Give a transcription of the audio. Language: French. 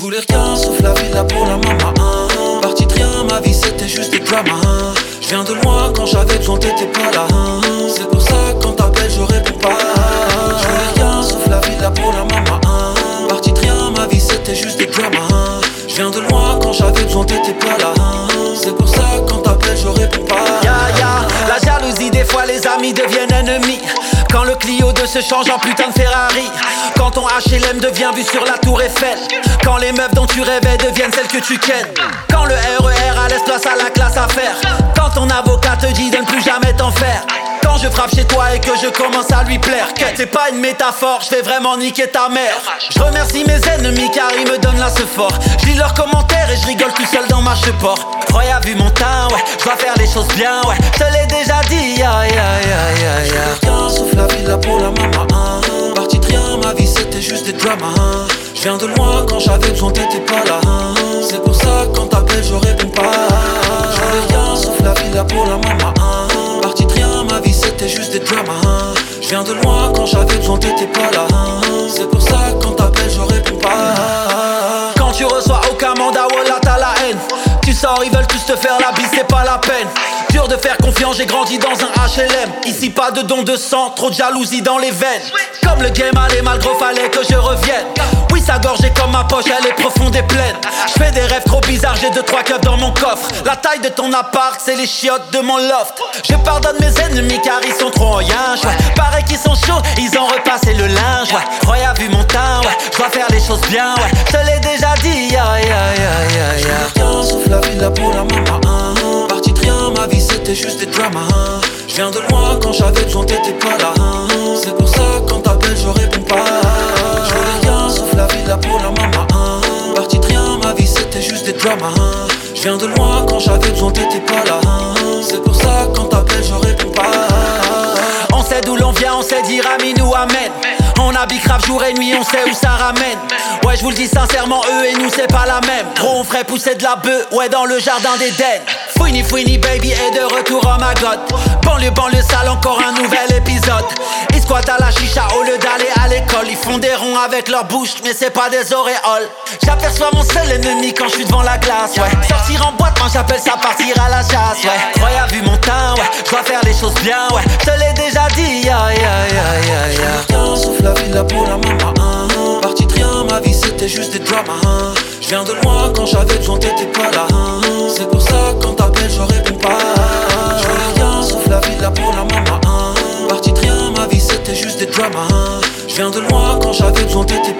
voulais rien sauf la villa pour la maman. Parti de rien, ma vie c'était juste des dramas. Je viens de loin, quand j'avais besoin t'étais pas là. C'est pour ça quand t'appelles je réponds pas. Je voulais rien sauf la villa pour la maman. Parti de rien, ma vie c'était juste des dramas. Je viens de loin, quand j'avais besoin t'étais pas là. C'est pour ça quand t'appelles je réponds pas. La jalousie des fois les amis deviennent ennemis. Quand le Clio 2 se change en putain de Ferrari. Quand ton HLM devient vu sur la tour Eiffel. Quand les meufs dont tu rêvais deviennent celles que tu kennes. Quand le RER laisse place à la classe à faire. Quand ton avocat te dit de ne plus jamais t'en faire. Quand je frappe chez toi et que je commence à lui plaire. C'est pas une métaphore, je vais vraiment niquer ta mère. Je remercie mes ennemis car ils me donnent la ce fort. Je lis leurs commentaires et je rigole tout seul dans ma cheport. Roy a vu mon teint, ouais, je dois faire les choses bien, ouais. Je te l'ai déjà dit, Rien sauf la villa pour la maman. Parti de rien, ma vie c'était juste des dramas. Je viens de loin, quand j'avais besoin t'étais pas là. C'est pour ça quand t'appelles je réponds pas. Je voulais rien sauf la villa pour la maman. Parti de rien, ma vie c'était juste des dramas. Je viens de loin, quand j'avais besoin t'étais pas là. C'est pour ça quand t'appelles je réponds pas. Quand tu reçois aucun mandat, voilà t'as la haine. Tu sors, ils veulent tous te faire la bise, c'est pas la peine. Dur de faire confiance, j'ai grandi dans un HLM. Ici pas de don de sang, trop de jalousie dans les veines. Comme le game allait mal, gros fallait que je revienne. Oui sa gorge est comme ma poche, elle est profonde et pleine. Je fais des rêves trop bizarres, j'ai 2-3 keufs dans mon coffre. La taille de ton appart, c'est les chiottes de mon loft. Je pardonne mes ennemis car ils sont trop en yinche, ouais. Pareil qu'ils sont chauds, ils ont repassé le linge, ouais. Roy a vu mon teint, ouais. Je dois faire les choses bien, ouais. Je te l'ai déjà dit, Rien sauf la villa pour la maman. Parti de rien, ma vie c'était juste des dramas. Je viens de loin, quand j'avais besoin t'étais pas là. C'est pour ça quand t'appelles je réponds pas. Je voulais rien sauf la villa pour la maman. Parti de rien, ma vie c'était juste des dramas. Je viens de loin, quand j'avais besoin t'étais pas là. C'est pour ça quand t'appelles je réponds pas. On sait d'où l'on vient, on sait dire amin ou amen. On habite grave jour et nuit, on sait où ça ramène. Ouais, je vous le dis sincèrement, eux et nous c'est pas la même. Gros, on ferait pousser de la bœuf, ouais, dans le jardin d'Éden. Fouini, fouini, baby est de retour en maggot. Banlieue sale, encore un nouvel épisode. Ils squattent à la chicha au lieu d'aller à l'école. Ils font des ronds avec leur bouche, mais c'est pas des auréoles. J'aperçois mon seul ennemi quand je suis devant la glace, ouais. Sortir en boîte, moi j'appelle ça partir à la chasse, ouais. Roy a vu mon teint, ouais. Je dois faire les choses bien, ouais. Je te l'ai déjà dit, Rien sauf la villa pour la maman. Parti de rien, ma vie c'était juste des dramas. Je viens de loin, quand j'avais besoin t'étais pas là. C'est pour ça quand t'appelles je réponds pas. Je voulais rien sauf la villa pour la maman. Parti de rien, ma vie c'était juste des dramas. Je viens de loin, quand j'avais besoin t'étais pas là.